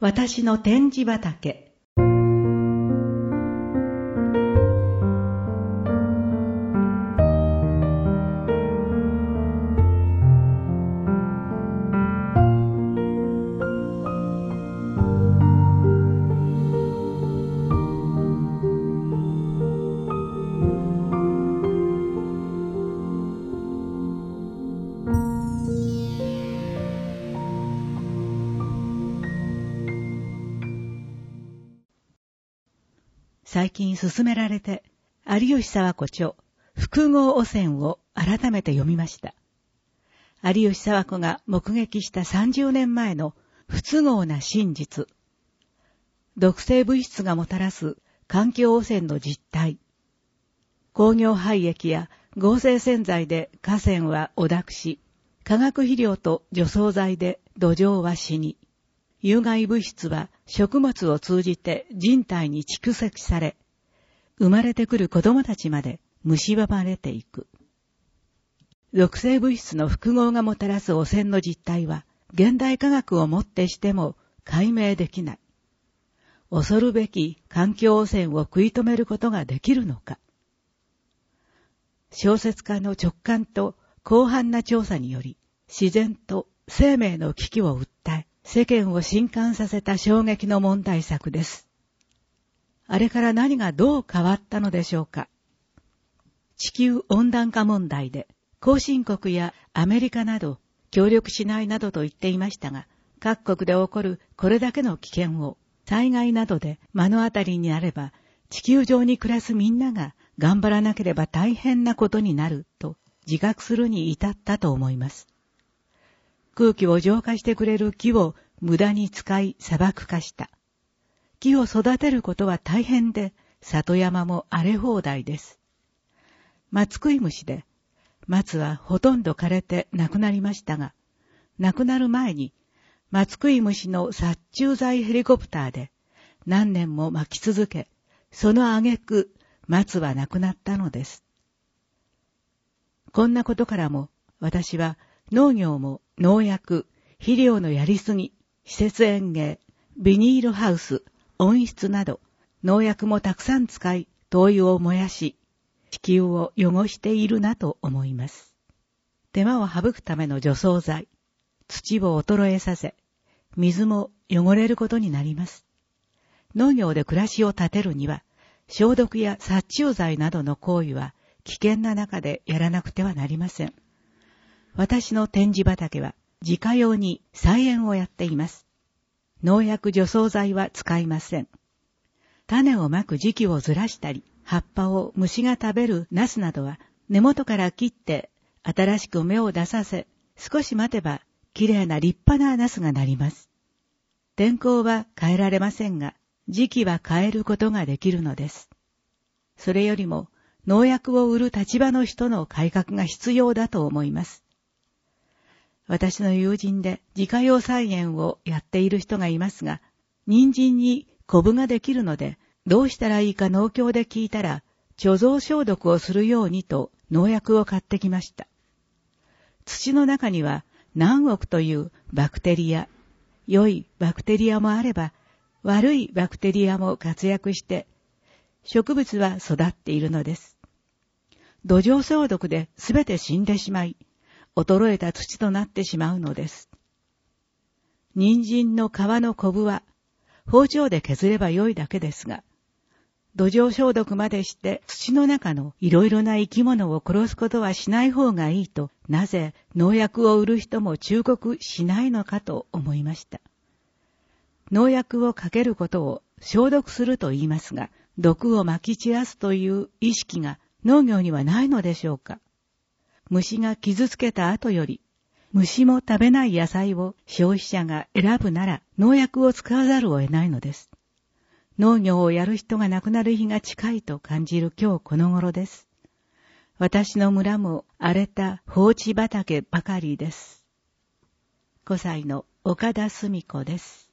私の展示畑。最近勧められて、有吉佐和子著複合汚染を改めて読みました。有吉佐和子が目撃した30年前の不都合な真実。毒性物質がもたらす環境汚染の実態。工業廃液や合成洗剤で河川は汚濁し、化学肥料と除草剤で土壌は死に、有害物質は食物を通じて人体に蓄積され、生まれてくる子供たちまで蝕まれていく。毒性物質の複合がもたらす汚染の実態は、現代科学をもってしても解明できない。恐るべき環境汚染を食い止めることができるのか。小説家の直感と広範な調査により、自然と生命の危機を訴え、世間を震撼させた衝撃の問題作です。あれから何がどう変わったのでしょうか。地球温暖化問題で、後進国やアメリカなど協力しないなどと言っていましたが、各国で起こるこれだけの危険を災害などで目の当たりになれば、地球上に暮らすみんなが頑張らなければ大変なことになると自覚するに至ったと思います。空気を浄化してくれる木を無駄に使い砂漠化した。木を育てることは大変で、里山も荒れ放題です。松食い虫で、松はほとんど枯れて亡くなりましたが、亡くなる前に松食い虫の殺虫剤ヘリコプターで何年も巻き続け、その挙句松は亡くなったのです。こんなことからも私は農業も農薬、肥料のやりすぎ、施設園芸、ビニールハウス、温室など農薬もたくさん使い灯油を燃やし、地球を汚しているなと思います。手間を省くための除草剤、土を衰えさせ、水も汚れることになります。農業で暮らしを立てるには、消毒や殺虫剤などの行為は危険な中でやらなくてはなりません。私の展示畑は自家用に菜園をやっています。農薬除草剤は使いません。種をまく時期をずらしたり、葉っぱを虫が食べるナスなどは根元から切って新しく芽を出させ、少し待てばきれいな立派なナスがなります。天候は変えられませんが、時期は変えることができるのです。それよりも農薬を売る立場の人の改革が必要だと思います。私の友人で自家用菜園をやっている人がいますが、人参にコブができるので、どうしたらいいか農協で聞いたら、貯蔵消毒をするようにと農薬を買ってきました。土の中には何億というバクテリア、良いバクテリアもあれば、悪いバクテリアも活躍して、植物は育っているのです。土壌消毒で全て死んでしまい、衰えた土となってしまうのです。人参の皮のコブは包丁で削ればよいだけですが、土壌消毒までして土の中のいろいろな生き物を殺すことはしない方がいいと、なぜ農薬を売る人も忠告しないのかと思いました。農薬をかけることを消毒すると言いますが、毒をまき散らすという意識が農業にはないのでしょうか。虫が傷つけた後より、虫も食べない野菜を消費者が選ぶなら農薬を使わざるを得ないのです。農業をやる人が亡くなる日が近いと感じる今日この頃です。私の村も荒れた放置畑ばかりです。5歳の岡田澄子です。